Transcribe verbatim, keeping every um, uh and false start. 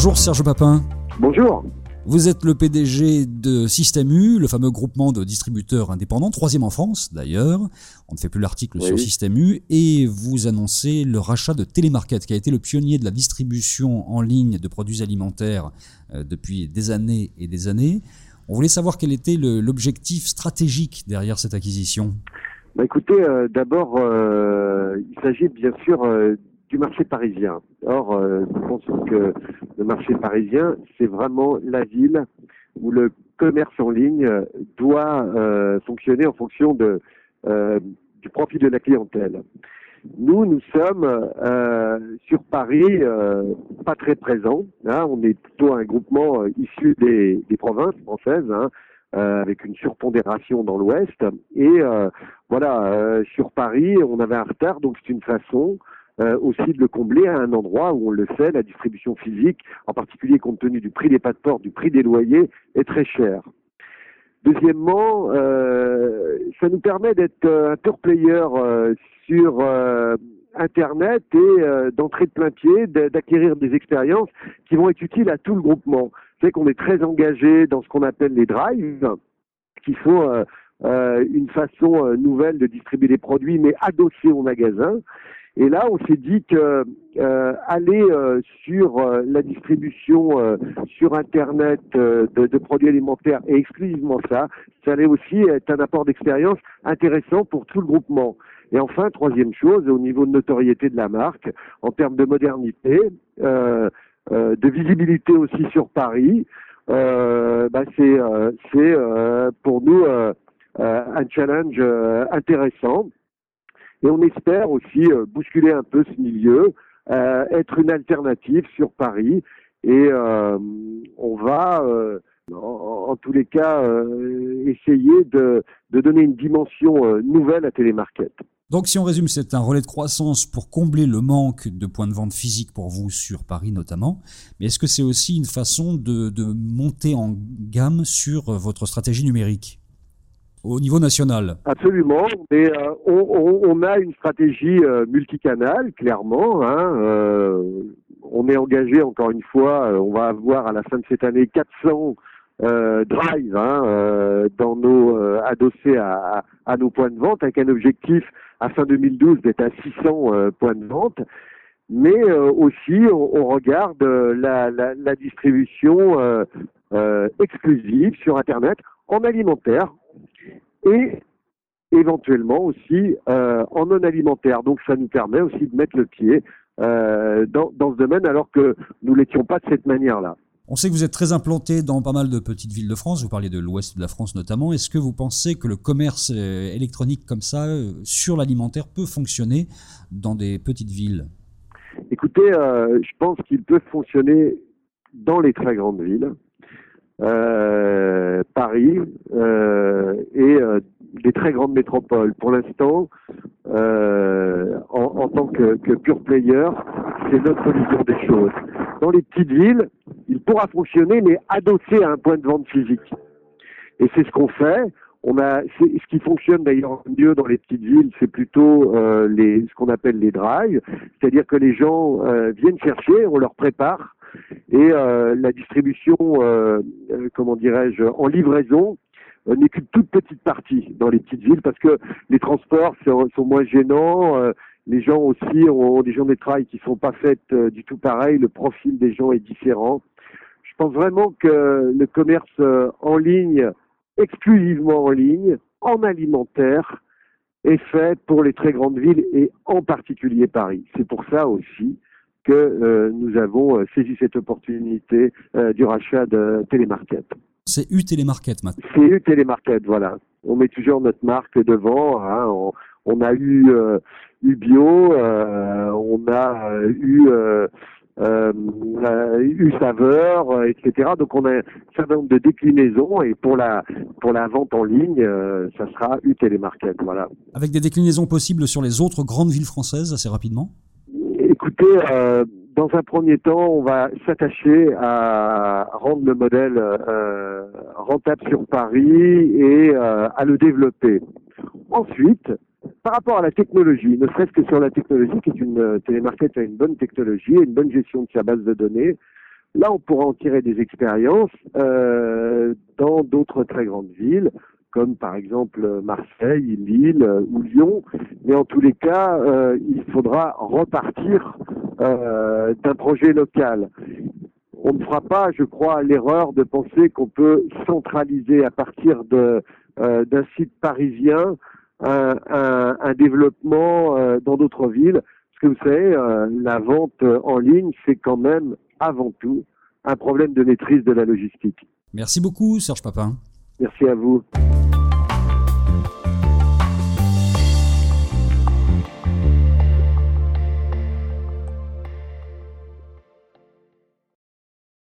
Bonjour Serge Papin. Bonjour. Vous êtes le P D G de Système U, le fameux groupement de distributeurs indépendants, troisième en France d'ailleurs. On ne fait plus l'article oui. sur Système U. Et vous annoncez le rachat de Télémarket, qui a été le pionnier de la distribution en ligne de produits alimentaires euh, depuis des années et des années. On voulait savoir quel était le, l'objectif stratégique derrière cette acquisition. Bah écoutez, euh, d'abord, euh, il s'agit bien sûr euh, du marché parisien. Or, euh, nous pensons que le marché parisien, c'est vraiment la ville où le commerce en ligne doit euh, fonctionner en fonction de, euh, du profil de la clientèle. Nous, nous sommes euh, sur Paris euh, pas très présents. Hein, on est plutôt un groupement euh, issu des, des provinces françaises, hein, euh, avec une surpondération dans l'Ouest. Et euh, voilà, euh, sur Paris, on avait un retard, donc c'est une façon euh, aussi de le combler à un endroit où on le sait, la distribution physique, en particulier compte tenu du prix des pas de port, du prix des loyers, est très cher. Deuxièmement, euh, ça nous permet d'être euh, un pure player euh, sur euh, Internet et euh, d'entrer de plein pied, d'acquérir des expériences qui vont être utiles à tout le groupement. C'est qu'on est très engagé dans ce qu'on appelle les drives, qui sont euh, euh, une façon euh, nouvelle de distribuer des produits, mais adossés au magasin. Et là, on s'est dit que euh, aller euh, sur euh, la distribution euh, sur Internet euh, de, de produits alimentaires et exclusivement ça, ça allait aussi être un apport d'expérience intéressant pour tout le groupement. Et enfin, troisième chose, au niveau de notoriété de la marque, en termes de modernité, euh, euh, de visibilité aussi sur Paris, euh, bah c'est euh, c'est euh, pour nous euh, euh, un challenge euh, intéressant. Et on espère aussi euh, bousculer un peu ce milieu, euh, être une alternative sur Paris. Et euh, on va, euh, en, en tous les cas, euh, essayer de, de donner une dimension euh, nouvelle à Télémarket. Donc si on résume, c'est un relais de croissance pour combler le manque de points de vente physiques pour vous sur Paris notamment. Mais est-ce que c'est aussi une façon de, de monter en gamme sur votre stratégie numérique au niveau national? Absolument, mais euh, on, on, on a une stratégie euh, multicanale, clairement. Hein, euh, on est engagé, encore une fois, euh, on va avoir à la fin de cette année quatre cents euh, drives hein, euh, dans nos euh, adossés à, à, à nos points de vente, avec un objectif à fin deux mille douze d'être à six cents euh, points de vente. Mais euh, aussi, on, on regarde euh, la, la, la distribution euh, euh, exclusive sur Internet en alimentaire et éventuellement aussi euh, en non alimentaire. Donc ça nous permet aussi de mettre le pied euh, dans, dans ce domaine alors que nous l'étions pas de cette manière-là. On sait que vous êtes très implanté dans pas mal de petites villes de France, vous parliez de l'ouest de la France notamment. Est-ce que vous pensez que le commerce électronique comme ça, sur l'alimentaire, peut fonctionner dans des petites villes? Écoutez, euh, je pense qu'il peut fonctionner dans les très grandes villes. Euh, Paris euh, et euh, des très grandes métropoles. Pour l'instant, euh, en, en tant que, que pure player, c'est notre vision des choses. Dans les petites villes, il pourra fonctionner, mais adossé à un point de vente physique. Et c'est ce qu'on fait. On a, c'est, ce qui fonctionne d'ailleurs mieux dans les petites villes, c'est plutôt euh, les, ce qu'on appelle les drives, c'est-à-dire que les gens euh, viennent chercher, on leur prépare. Et euh, la distribution, euh, euh, comment dirais-je, en livraison euh, n'est qu'une toute petite partie dans les petites villes parce que les transports sont, sont moins gênants. Euh, les gens aussi ont, ont des journées de travail qui sont pas faites euh, du tout pareil. Le profil des gens est différent. Je pense vraiment que le commerce euh, en ligne, exclusivement en ligne, en alimentaire, est fait pour les très grandes villes et en particulier Paris. C'est pour ça aussi que euh, nous avons euh, saisi cette opportunité euh, du rachat de Télémarket. C'est U Télémarket maintenant. C'est U Télémarket, voilà. On met toujours notre marque devant. Hein. On, on a eu euh, U Bio, euh, on a euh, eu euh, euh, U Saveur, euh, et cetera. Donc on a un certain nombre de déclinaisons et pour la pour la vente en ligne, euh, ça sera U Télémarket, voilà. Avec des déclinaisons possibles sur les autres grandes villes françaises assez rapidement? Écoutez, euh, dans un premier temps, on va s'attacher à rendre le modèle euh, rentable sur Paris et euh, à le développer. Ensuite, par rapport à la technologie, ne serait-ce que sur la technologie, qui est une Télémarket a une bonne technologie et une bonne gestion de sa base de données, Là, on pourra en tirer des expériences euh, dans d'autres très grandes villes, comme par exemple Marseille, Lille euh, ou Lyon. Mais en tous les cas, euh, il faudra repartir euh, d'un projet local. On ne fera pas, je crois, l'erreur de penser qu'on peut centraliser à partir de, euh, d'un site parisien un, un, un développement euh, dans d'autres villes. Parce que vous savez, euh, la vente en ligne, c'est quand même avant tout un problème de maîtrise de la logistique. Merci beaucoup, Serge Papin. Merci à vous.